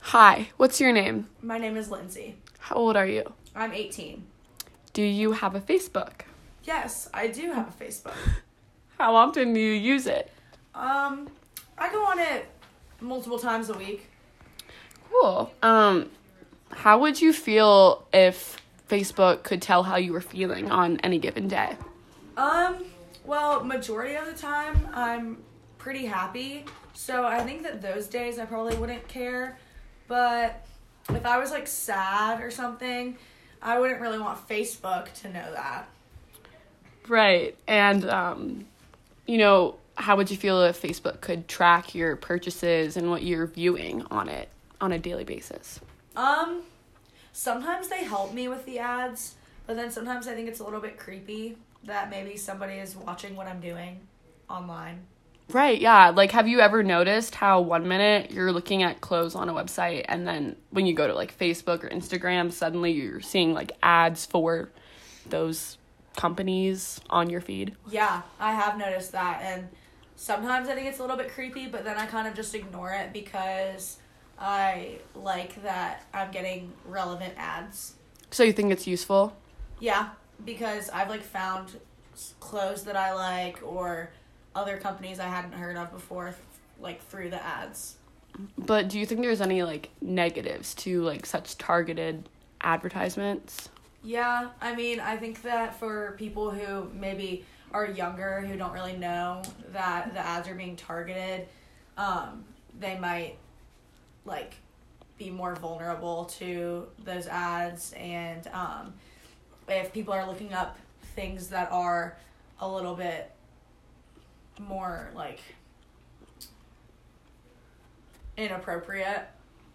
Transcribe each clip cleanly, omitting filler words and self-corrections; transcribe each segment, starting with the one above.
Hi, what's your name? My name is Lindsay. How old are you? I'm 18. Do you have a Facebook? Yes, I do have a Facebook. How often do you use it? I go on it multiple times a week. Cool. How would you feel if Facebook could tell how you were feeling on any given day? Well, majority of the time, I'm pretty happy. So I think that those days I probably wouldn't care. But if I was, sad or something, I wouldn't really want Facebook to know that. Right. And, how would you feel if Facebook could track your purchases and what you're viewing on it on a daily basis? Sometimes they help me with the ads, but then sometimes I think it's a little bit creepy that maybe somebody is watching what I'm doing online. Right, yeah. Have you ever noticed how 1 minute you're looking at clothes on a website and then when you go to, Facebook or Instagram, suddenly you're seeing, ads for those companies on your feed? Yeah, I have noticed that, and sometimes I think it's a little bit creepy, but then I kind of just ignore it because I like that I'm getting relevant ads. So you think it's useful? Yeah, because I've, found clothes that I like or other companies I hadn't heard of before, through the ads. But do you think there's any, negatives to, such targeted advertisements? Yeah, I think that for people who maybe are younger, who don't really know that the ads are being targeted, they might, be more vulnerable to those ads. And if people are looking up things that are a little bit more, inappropriate,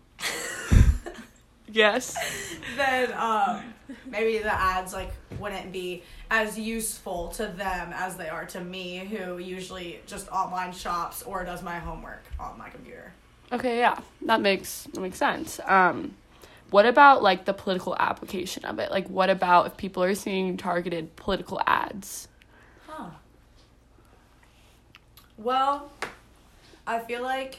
Yes. then maybe the ads wouldn't be as useful to them as they are to me, who usually just online shops or does my homework on my computer. Okay, yeah. That makes sense. What about the political application of it? What about if people are seeing targeted political ads? Well, I feel I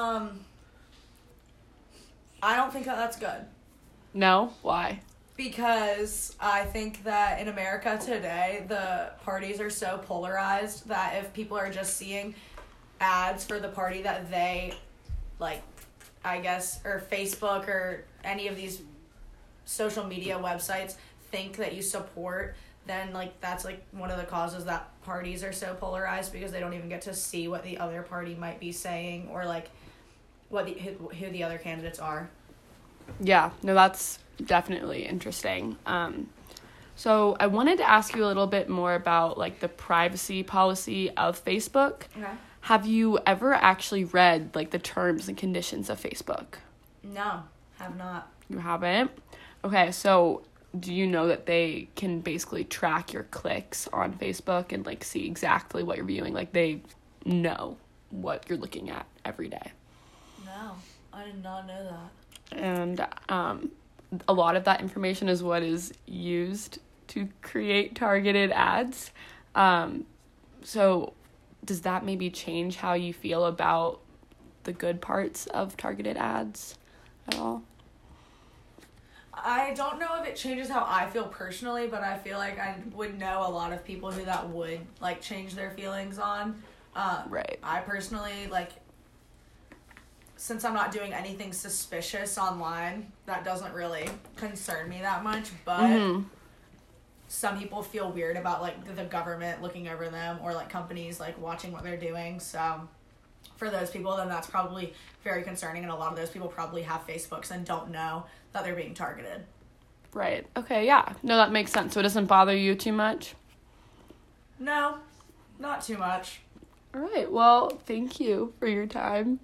don't think that that's good. No? Why? Because I think that in America today, the parties are so polarized that if people are just seeing ads for the party that they, I guess, or Facebook or any of these social media websites think that you support, then, that's, one of the causes that parties are so polarized, because they don't even get to see what the other party might be saying or, who the other candidates are. Yeah, no, that's definitely interesting. So I wanted to ask you a little bit more about the privacy policy of Facebook. Okay. Have you ever actually read the terms and conditions of Facebook? No, have not. You haven't? Okay, so do you know that they can basically track your clicks on Facebook and see exactly what you're viewing? They know what you're looking at every day. No, I did not know that. And a lot of that information is what is used to create targeted ads. So does that maybe change how you feel about the good parts of targeted ads at all? I don't know if it changes how I feel personally, but I feel I would know a lot of people who that would, change their feelings on. Right. I personally, since I'm not doing anything suspicious online, that doesn't really concern me that much, but some people feel weird about, the government looking over them or, companies, watching what they're doing, so for those people, then that's probably very concerning, and a lot of those people probably have Facebooks and don't know that they're being targeted. Right. Okay, yeah. No, that makes sense. So it doesn't bother you too much? No, not too much. All right. Well, thank you for your time.